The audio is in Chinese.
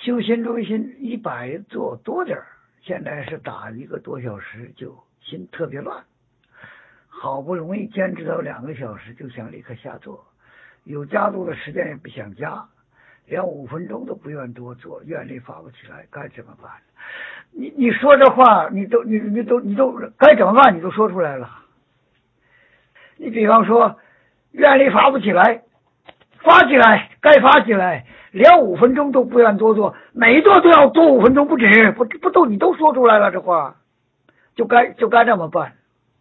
修心中心100做多点儿，现在是打1个多小时就心特别乱，好不容易坚持到2个小时就想立刻下坐，有加度的时间也不想加，连5分钟都不愿多做，愿力发不起来，该怎么办？你说这话，你都该怎么办？你都说出来了。你比方说，愿力发不起来，发起来，该发起来，连5分钟都不愿多做，每一做都要多5分钟不止，不都你都说出来了，这话就该这么办。